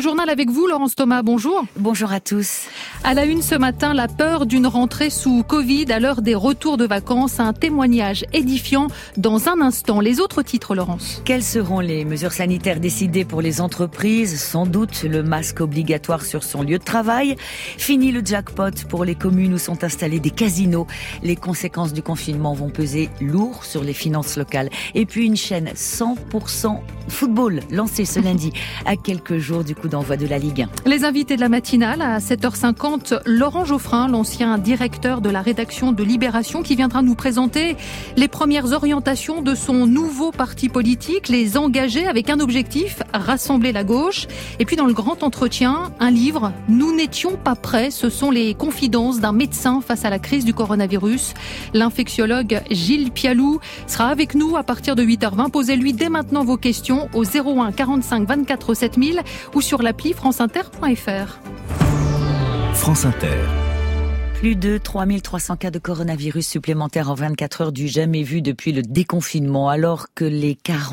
journal avec vous, Laurence Thomas, bonjour. Bonjour à tous. À la une ce matin, la peur d'une rentrée sous Covid à l'heure des retours de vacances. Un témoignage édifiant dans un instant. Les autres titres, Laurence. Quelles seront les mesures sanitaires décidées pour les entreprises ? Sans doute le masque obligatoire sur son lieu de travail. Fini le jackpot pour les communes où sont installés des casinos. Les conséquences du confinement vont peser lourd sur les finances locales. Et puis une chaîne 100% football lancée ce lundi à quelques jours du coup d'envoi de la Ligue 1. Les invités de la matinale à 7h50, Laurent Geoffrin, l'ancien directeur de la rédaction de Libération, qui viendra nous présenter les premières orientations de son nouveau parti politique, les engager avec un objectif, rassembler la gauche. Et puis dans le grand entretien, un livre, Nous n'étions pas prêts. Ce sont les confidences d'un médecin face à la crise du coronavirus. L'infectiologue Gilles Pialou sera avec nous à partir de 8h20. Posez-lui dès maintenant vos questions au 01 45 24 7000 ou sur l'appli franceinter.fr. France Inter. Plus de 3300 cas de coronavirus supplémentaires en 24 heures du jamais vu depuis le déconfinement, alors que les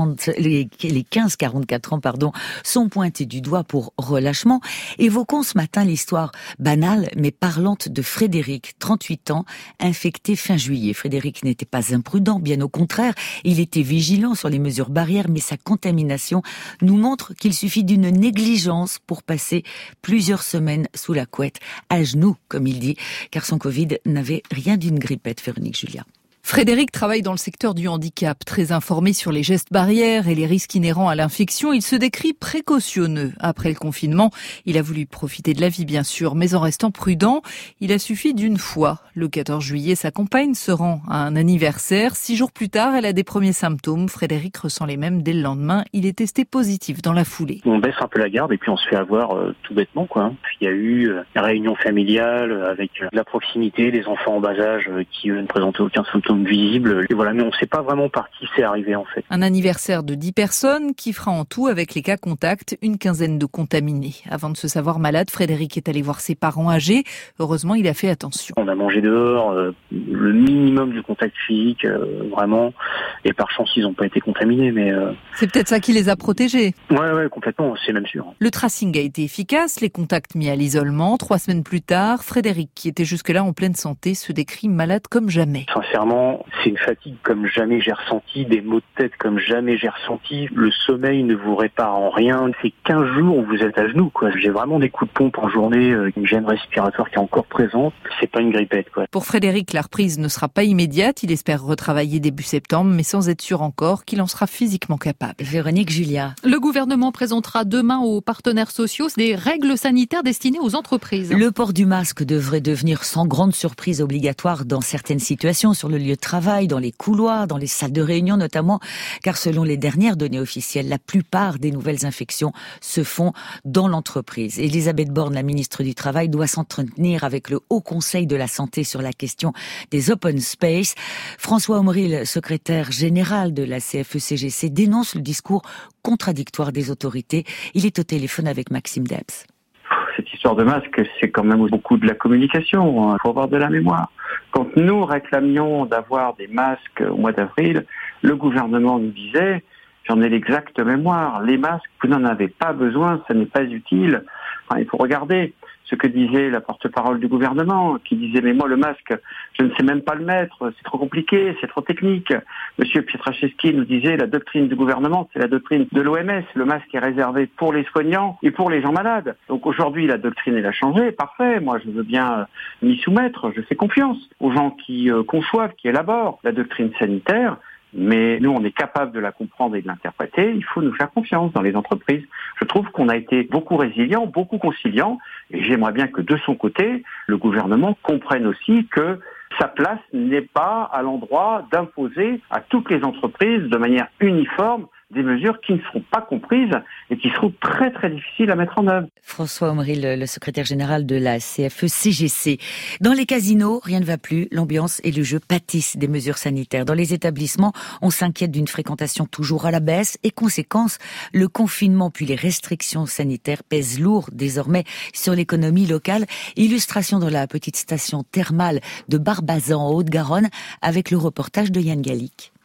15-44 ans sont pointés du doigt pour relâchement. Évoquons ce matin l'histoire banale mais parlante de Frédéric, 38 ans, infecté fin juillet. Frédéric n'était pas imprudent, bien au contraire. Il était vigilant sur les mesures barrières, mais sa contamination nous montre qu'il suffit d'une négligence pour passer plusieurs semaines sous la couette, à genoux, comme il dit, car son Covid n'avait rien d'une grippette, Véronique Julia. Frédéric travaille dans le secteur du handicap. Très informé sur les gestes barrières et les risques inhérents à l'infection, il se décrit précautionneux. Après le confinement, il a voulu profiter de la vie, bien sûr, mais en restant prudent. Il a suffi d'une fois. Le 14 juillet, sa compagne se rend à un anniversaire. 6 jours plus tard, elle a des premiers symptômes. Frédéric ressent les mêmes dès le lendemain. Il est testé positif dans la foulée. On baisse un peu la garde et puis on se fait avoir tout bêtement, quoi. Puis il y a eu une réunion familiale avec la proximité, les enfants en bas âge qui eux ne présentaient aucun symptôme visible. Et voilà, mais on ne sait pas vraiment par qui c'est arrivé en fait. Un anniversaire de 10 personnes qui fera en tout, avec les cas contacts, une quinzaine de contaminés. Avant de se savoir malade, Frédéric est allé voir ses parents âgés. Heureusement, il a fait attention. On a mangé dehors, le minimum du contact physique, vraiment. Et par chance, ils n'ont pas été contaminés, mais... C'est peut-être ça qui les a protégés. Ouais, complètement, c'est même sûr. Le tracing a été efficace, les contacts mis à l'isolement. 3 semaines plus tard, Frédéric, qui était jusque-là en pleine santé, se décrit malade comme jamais. Sincèrement, c'est une fatigue comme jamais j'ai ressenti, des maux de tête comme jamais j'ai ressenti. Le sommeil ne vous répare en rien. C'est 15 jours où vous êtes à genoux, quoi. J'ai vraiment des coups de pompe en journée, une gêne respiratoire qui est encore présente. C'est pas une grippette, quoi. Pour Frédéric, la reprise ne sera pas immédiate. Il espère retravailler début septembre, mais sans être sûr encore qu'il en sera physiquement capable. Véronique Julia. Le gouvernement présentera demain aux partenaires sociaux des règles sanitaires destinées aux entreprises. Le port du masque devrait devenir sans grande surprise obligatoire dans certaines situations, sur le lieu de travail, dans les couloirs, dans les salles de réunion notamment, car selon les dernières données officielles, la plupart des nouvelles infections se font dans l'entreprise. Elisabeth Borne, la ministre du Travail, doit s'entretenir avec le Haut Conseil de la Santé sur la question des open space. François Omril, secrétaire général de la CFE-CGC, dénonce le discours contradictoire des autorités. Il est au téléphone avec Maxime Debs. Cette histoire de masque, c'est quand même beaucoup de la communication. Il faut avoir de la mémoire. Quand nous réclamions d'avoir des masques au mois d'avril, le gouvernement nous disait, j'en ai l'exacte mémoire, les masques, vous n'en avez pas besoin, ça n'est pas utile. Enfin, il faut regarder ce que disait la porte-parole du gouvernement, qui disait, mais moi le masque, je ne sais même pas le mettre, c'est trop compliqué, c'est trop technique. Monsieur Pietraszewski nous disait, la doctrine du gouvernement, c'est la doctrine de l'OMS, le masque est réservé pour les soignants et pour les gens malades. Donc aujourd'hui, la doctrine, elle a changé, parfait, moi je veux bien m'y soumettre, je fais confiance aux gens qui conçoivent, qui élaborent la doctrine sanitaire. Mais nous, on est capable de la comprendre et de l'interpréter. Il faut nous faire confiance dans les entreprises. Je trouve qu'on a été beaucoup résilient, beaucoup conciliant. Et j'aimerais bien que de son côté, le gouvernement comprenne aussi que sa place n'est pas à l'endroit d'imposer à toutes les entreprises de manière uniforme des mesures qui ne seront pas comprises et qui seront très très difficiles à mettre en œuvre. François Omril, le secrétaire général de la CFE-CGC. Dans les casinos, rien ne va plus. L'ambiance et le jeu pâtissent des mesures sanitaires. Dans les établissements, on s'inquiète d'une fréquentation toujours à la baisse et conséquence, le confinement puis les restrictions sanitaires pèsent lourd désormais sur l'économie locale. Illustration dans la petite station thermale de Barbazan en Haute-Garonne avec le reportage de Yann Gallic.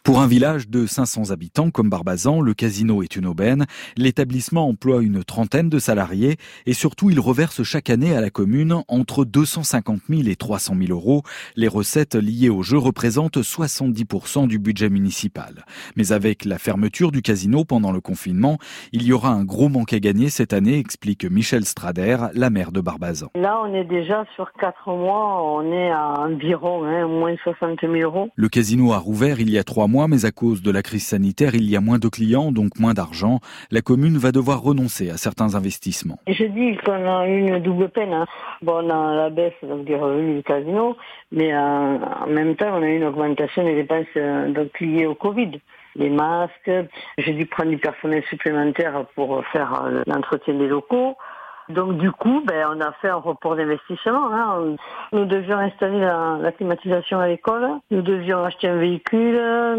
Pour un village de 500 habitants comme Barbazan, le casino est une aubaine. L'établissement emploie une trentaine de salariés et surtout il reverse chaque année à la commune entre 250 000 et 300 000 euros. Les recettes liées au jeu représentent 70% du budget municipal. Mais avec la fermeture du casino pendant le confinement, il y aura un gros manque à gagner cette année, explique Michel Strader, la maire de Barbazan. Là, on est déjà sur 4 mois, on est à environ moins 60 000 euros. Le casino a rouvert il y a 3 mois, mais à cause de la crise sanitaire, il y a moins de clients, donc moins d'argent. La commune va devoir renoncer à certains investissements. Je dis qu'on a une double peine. Bon, on a la baisse des revenus du casino, mais en même temps, on a une augmentation des dépenses liées au Covid. Les masques, j'ai dû prendre du personnel supplémentaire pour faire l'entretien des locaux. Donc du coup, on a fait un report d'investissement. Nous devions installer la climatisation à l'école, nous devions acheter un véhicule.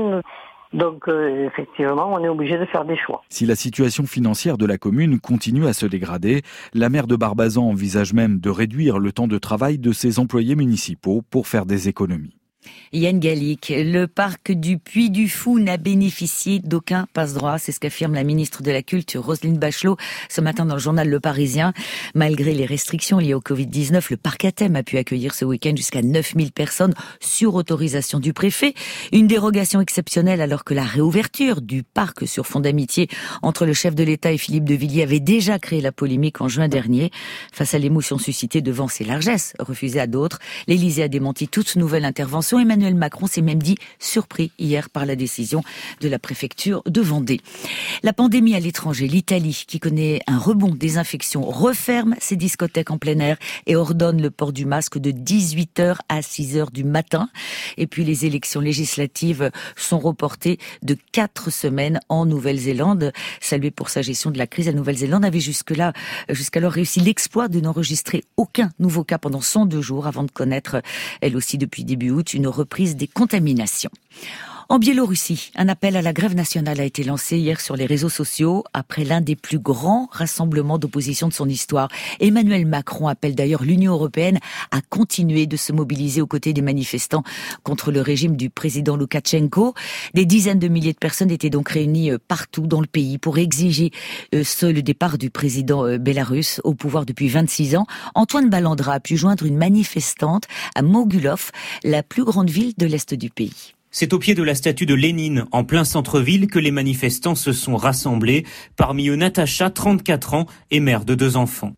Donc effectivement, on est obligé de faire des choix. Si la situation financière de la commune continue à se dégrader, la maire de Barbazan envisage même de réduire le temps de travail de ses employés municipaux pour faire des économies. Yann Gallic, le parc du Puy du Fou n'a bénéficié d'aucun passe-droit. C'est ce qu'affirme la ministre de la Culture, Roselyne Bachelot, ce matin dans le journal Le Parisien. Malgré les restrictions liées au Covid-19, le parc à thème a pu accueillir ce week-end jusqu'à 9000 personnes sur autorisation du préfet. Une dérogation exceptionnelle alors que la réouverture du parc sur fond d'amitié entre le chef de l'État et Philippe de Villiers avait déjà créé la polémique en juin dernier. Face à l'émotion suscitée devant ses largesses refusées à d'autres, l'Élysée a démenti toute nouvelle intervention. Emmanuel Macron s'est même dit surpris hier par la décision de la préfecture de Vendée. La pandémie à l'étranger, l'Italie, qui connaît un rebond des infections, referme ses discothèques en plein air et ordonne le port du masque de 18h à 6h du matin. Et puis les élections législatives sont reportées de 4 semaines en Nouvelle-Zélande. Saluée pour sa gestion de la crise, la Nouvelle-Zélande avait jusqu'alors réussi l'exploit de n'enregistrer aucun nouveau cas pendant 102 jours avant de connaître, elle aussi depuis début août, une reprise des contaminations. En Biélorussie, un appel à la grève nationale a été lancé hier sur les réseaux sociaux après l'un des plus grands rassemblements d'opposition de son histoire. Emmanuel Macron appelle d'ailleurs l'Union européenne à continuer de se mobiliser aux côtés des manifestants contre le régime du président Loukachenko. Des dizaines de milliers de personnes étaient donc réunies partout dans le pays pour exiger le départ du président bélarusse au pouvoir depuis 26 ans. Antoine Ballandra a pu joindre une manifestante à Mogilov, la plus grande ville de l'est du pays. C'est au pied de la statue de Lénine, en plein centre-ville, que les manifestants se sont rassemblés. Parmi eux, Natacha, 34 ans, et mère de 2 enfants.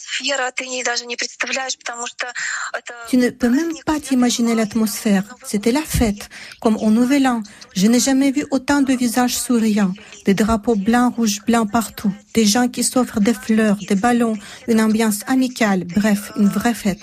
Tu ne peux même pas t'imaginer l'atmosphère. C'était la fête, comme au Nouvel An. Je n'ai jamais vu autant de visages souriants, des drapeaux blancs, rouges, blancs partout, des gens qui s'offrent des fleurs, des ballons, une ambiance amicale, bref, une vraie fête.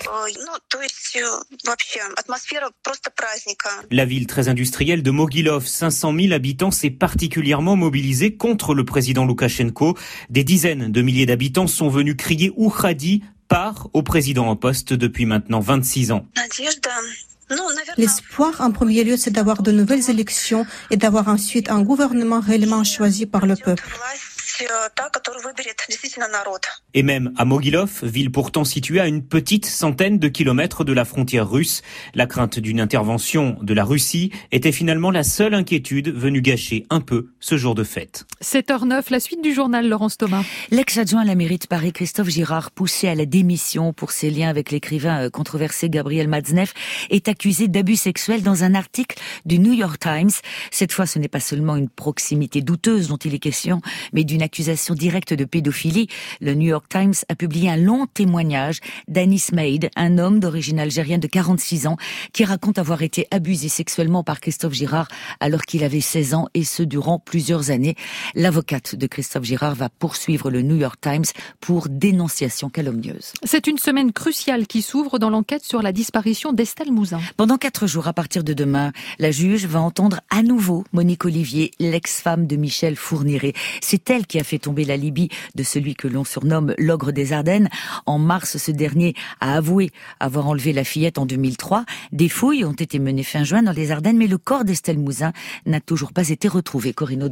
La ville très industrielle de Mogilov, 500 000 habitants, s'est particulièrement mobilisée contre le président Loukachenko. Des dizaines de milliers d'habitants sont venus crier « Oukhadi » part au président en poste depuis maintenant 26 ans. L'espoir, en premier lieu, c'est d'avoir de nouvelles élections et d'avoir ensuite un gouvernement réellement choisi par le peuple. Et même à Mogilov, ville pourtant située à une petite centaine de kilomètres de la frontière russe, la crainte d'une intervention de la Russie était finalement la seule inquiétude venue gâcher un peu ce jour de fête. 7h09, la suite du journal, Laurence Thomas. L'ex-adjoint à la mairie de Paris, Christophe Girard, poussé à la démission pour ses liens avec l'écrivain controversé Gabriel Matzneff, est accusé d'abus sexuels dans un article du New York Times. Cette fois, ce n'est pas seulement une proximité douteuse dont il est question, mais d'une accusation directe de pédophilie. Le New York Times a publié un long témoignage d'Anis Maïd, un homme d'origine algérienne de 46 ans, qui raconte avoir été abusé sexuellement par Christophe Girard alors qu'il avait 16 ans, et ce durant plusieurs années. L'avocate de Christophe Girard va poursuivre le New York Times pour dénonciation calomnieuse. C'est une semaine cruciale qui s'ouvre dans l'enquête sur la disparition d'Estelle Mouzin. Pendant 4 jours, à partir de demain, la juge va entendre à nouveau Monique Olivier, l'ex-femme de Michel Fourniret. C'est elle qui a fait tomber l'alibi de celui que l'on surnomme l'ogre des Ardennes. En mars, ce dernier a avoué avoir enlevé la fillette en 2003. Des fouilles ont été menées fin juin dans les Ardennes, mais le corps d'Estelle Mouzin n'a toujours pas été retrouvé. Corinne Audouin.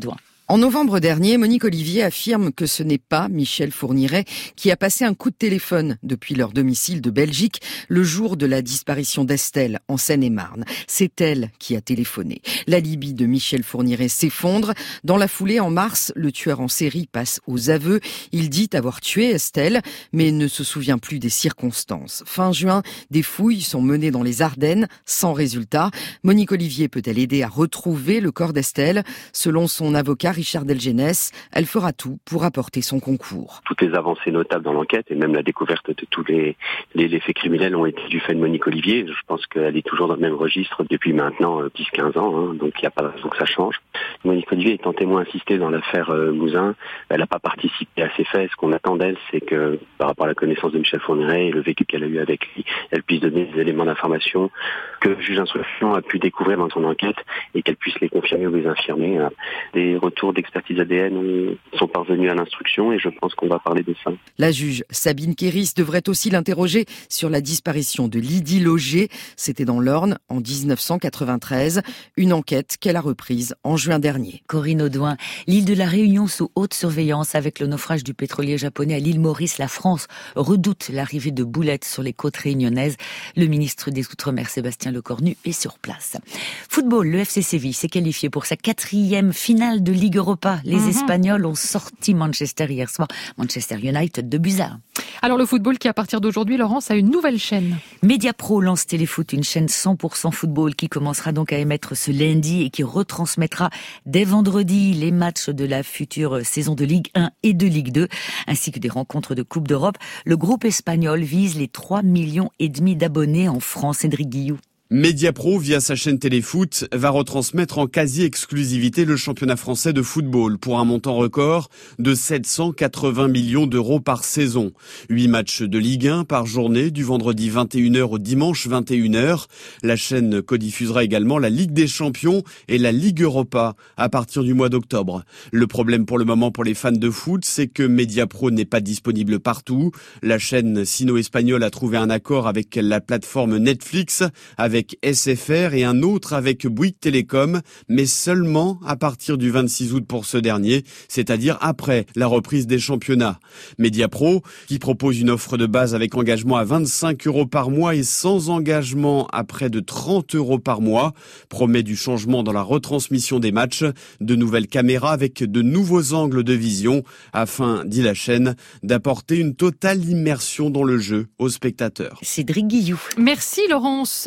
En novembre dernier, Monique Olivier affirme que ce n'est pas Michel Fourniret qui a passé un coup de téléphone depuis leur domicile de Belgique le jour de la disparition d'Estelle en Seine-et-Marne. C'est elle qui a téléphoné. L'alibi de Michel Fourniret s'effondre. Dans la foulée, en mars, le tueur en série passe aux aveux. Il dit avoir tué Estelle, mais ne se souvient plus des circonstances. Fin juin, des fouilles sont menées dans les Ardennes, sans résultat. Monique Olivier peut-elle aider à retrouver le corps d'Estelle? Selon son avocat Richard Delgenès, elle fera tout pour apporter son concours. Toutes les avancées notables dans l'enquête et même la découverte de tous les faits criminels ont été du fait de Monique Olivier. Je pense qu'elle est toujours dans le même registre depuis maintenant 10-15 ans, donc il n'y a pas de raison que ça change. Monique Olivier étant témoin assisté dans l'affaire Mouzin, elle n'a pas participé à ces faits. Ce qu'on attend d'elle, c'est que par rapport à la connaissance de Michel Fourniret et le vécu qu'elle a eu avec lui, elle puisse donner des éléments d'information que le juge d'instruction a pu découvrir dans son enquête et qu'elle puisse les confirmer ou les infirmer. Des retours d'expertise ADN sont parvenus à l'instruction et je pense qu'on va parler de ça. La juge Sabine Kéris devrait aussi l'interroger sur la disparition de Lydie Loger. C'était dans l'Orne en 1993. Une enquête qu'elle a reprise en juin dernier. Corinne Audouin, l'île de la Réunion sous haute surveillance avec le naufrage du pétrolier japonais à l'île Maurice. La France redoute l'arrivée de boulettes sur les côtes réunionnaises. Le ministre des Outre-mer Sébastien Lecornu est sur place. Football, le FC Séville s'est qualifié pour sa 4e finale de Ligue Europa. Les Espagnols ont sorti Manchester hier soir. Manchester United de Buza. Alors le football qui à partir d'aujourd'hui, Laurence, a une nouvelle chaîne. Mediapro lance Téléfoot, une chaîne 100% football qui commencera donc à émettre ce lundi et qui retransmettra dès vendredi les matchs de la future saison de Ligue 1 et de Ligue 2, ainsi que des rencontres de Coupe d'Europe. Le groupe espagnol vise les 3,5 millions d'abonnés en France. Cédric Guillou. Mediapro, via sa chaîne Téléfoot, va retransmettre en quasi-exclusivité le championnat français de football pour un montant record de 780 millions d'euros par saison. 8 matchs de Ligue 1 par journée, du vendredi 21h au dimanche 21h. La chaîne codiffusera également la Ligue des Champions et la Ligue Europa à partir du mois d'octobre. Le problème pour le moment pour les fans de foot, c'est que Mediapro n'est pas disponible partout. La chaîne sino-espagnole a trouvé un accord avec la plateforme Netflix, avec SFR et un autre avec Bouygues Télécom, mais seulement à partir du 26 août pour ce dernier, c'est-à-dire après la reprise des championnats. Mediapro, qui propose une offre de base avec engagement à 25 € par mois et sans engagement à près de 30 € par mois, promet du changement dans la retransmission des matchs, de nouvelles caméras avec de nouveaux angles de vision, afin, dit la chaîne, d'apporter une totale immersion dans le jeu aux spectateurs. Cédric Guillou. Merci Laurence.